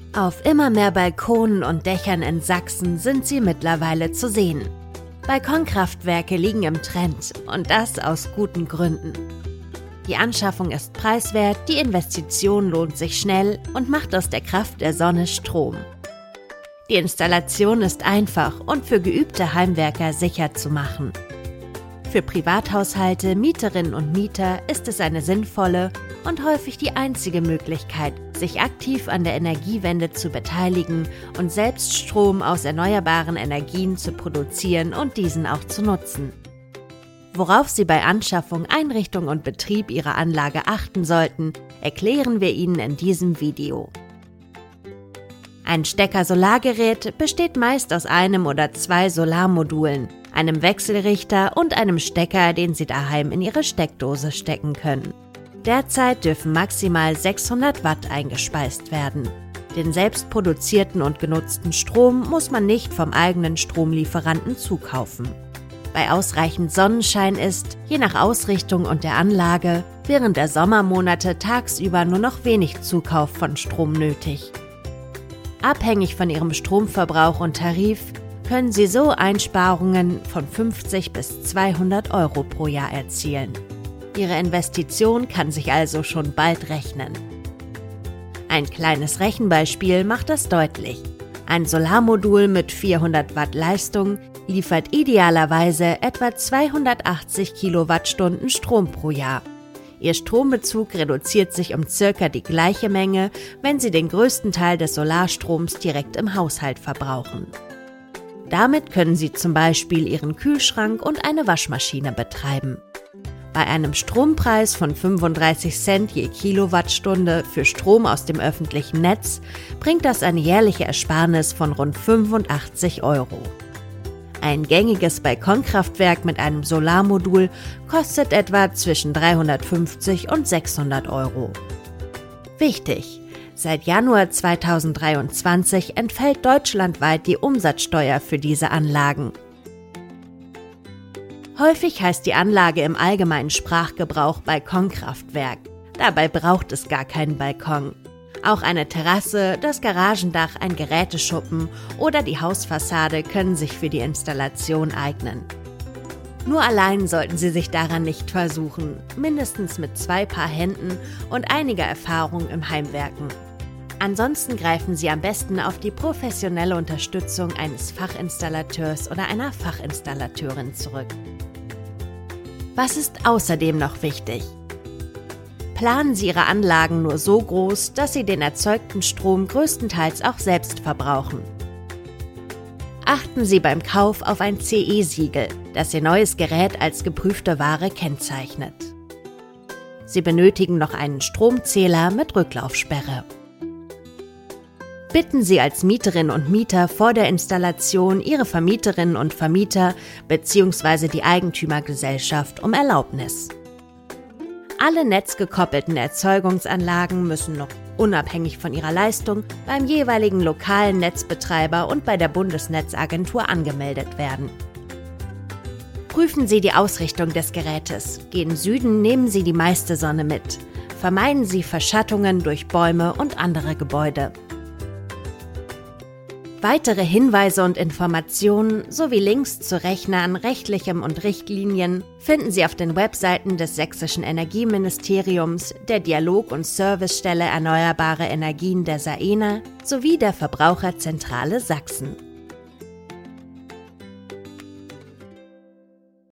Auf immer mehr Balkonen und Dächern in Sachsen sind sie mittlerweile zu sehen. Balkonkraftwerke liegen im Trend und das aus guten Gründen. Die Anschaffung ist preiswert, die Investition lohnt sich schnell und macht aus der Kraft der Sonne Strom. Die Installation ist einfach und für geübte Heimwerker sicher zu machen. Für Privathaushalte, Mieterinnen und Mieter ist es eine sinnvolle und häufig die einzige Möglichkeit, sich aktiv an der Energiewende zu beteiligen und selbst Strom aus erneuerbaren Energien zu produzieren und diesen auch zu nutzen. Worauf Sie bei Anschaffung, Einrichtung und Betrieb Ihrer Anlage achten sollten, erklären wir Ihnen in diesem Video. Ein Stecker-Solargerät besteht meist aus einem oder zwei Solarmodulen, einem Wechselrichter und einem Stecker, den Sie daheim in Ihre Steckdose stecken können. Derzeit dürfen maximal 600 Watt eingespeist werden. Den selbst produzierten und genutzten Strom muss man nicht vom eigenen Stromlieferanten zukaufen. Bei ausreichend Sonnenschein ist, je nach Ausrichtung und der Anlage, während der Sommermonate tagsüber nur noch wenig Zukauf von Strom nötig. Abhängig von Ihrem Stromverbrauch und Tarif können Sie so Einsparungen von 50 bis 200 Euro pro Jahr erzielen. Ihre Investition kann sich also schon bald rechnen. Ein kleines Rechenbeispiel macht das deutlich. Ein Solarmodul mit 400 Watt Leistung liefert idealerweise etwa 280 Kilowattstunden Strom pro Jahr. Ihr Strombezug reduziert sich um circa die gleiche Menge, wenn Sie den größten Teil des Solarstroms direkt im Haushalt verbrauchen. Damit können Sie zum Beispiel Ihren Kühlschrank und eine Waschmaschine betreiben. Bei einem Strompreis von 35 Cent je Kilowattstunde für Strom aus dem öffentlichen Netz bringt das eine jährliche Ersparnis von rund 85 Euro. Ein gängiges Balkonkraftwerk mit einem Solarmodul kostet etwa zwischen 350 und 600 Euro. Wichtig: Seit Januar 2023 entfällt deutschlandweit die Umsatzsteuer für diese Anlagen. Häufig heißt die Anlage im allgemeinen Sprachgebrauch Balkonkraftwerk. Dabei braucht es gar keinen Balkon. Auch eine Terrasse, das Garagendach, ein Geräteschuppen oder die Hausfassade können sich für die Installation eignen. Nur allein sollten Sie sich daran nicht versuchen, mindestens mit 2 Paar Händen und einiger Erfahrung im Heimwerken. Ansonsten greifen Sie am besten auf die professionelle Unterstützung eines Fachinstallateurs oder einer Fachinstallateurin zurück. Was ist außerdem noch wichtig? Planen Sie Ihre Anlagen nur so groß, dass Sie den erzeugten Strom größtenteils auch selbst verbrauchen. Achten Sie beim Kauf auf ein CE-Siegel, das Ihr neues Gerät als geprüfte Ware kennzeichnet. Sie benötigen noch einen Stromzähler mit Rücklaufsperre. Bitten Sie als Mieterinnen und Mieter vor der Installation Ihre Vermieterinnen und Vermieter bzw. die Eigentümergesellschaft um Erlaubnis. Alle netzgekoppelten Erzeugungsanlagen müssen noch unabhängig von ihrer Leistung beim jeweiligen lokalen Netzbetreiber und bei der Bundesnetzagentur angemeldet werden. Prüfen Sie die Ausrichtung des Gerätes. Gen Süden nehmen Sie die meiste Sonne mit. Vermeiden Sie Verschattungen durch Bäume und andere Gebäude. Weitere Hinweise und Informationen sowie Links zu Rechnern, Rechtlichem und Richtlinien finden Sie auf den Webseiten des Sächsischen Energieministeriums, der Dialog- und Servicestelle Erneuerbare Energien der SAENA sowie der Verbraucherzentrale Sachsen.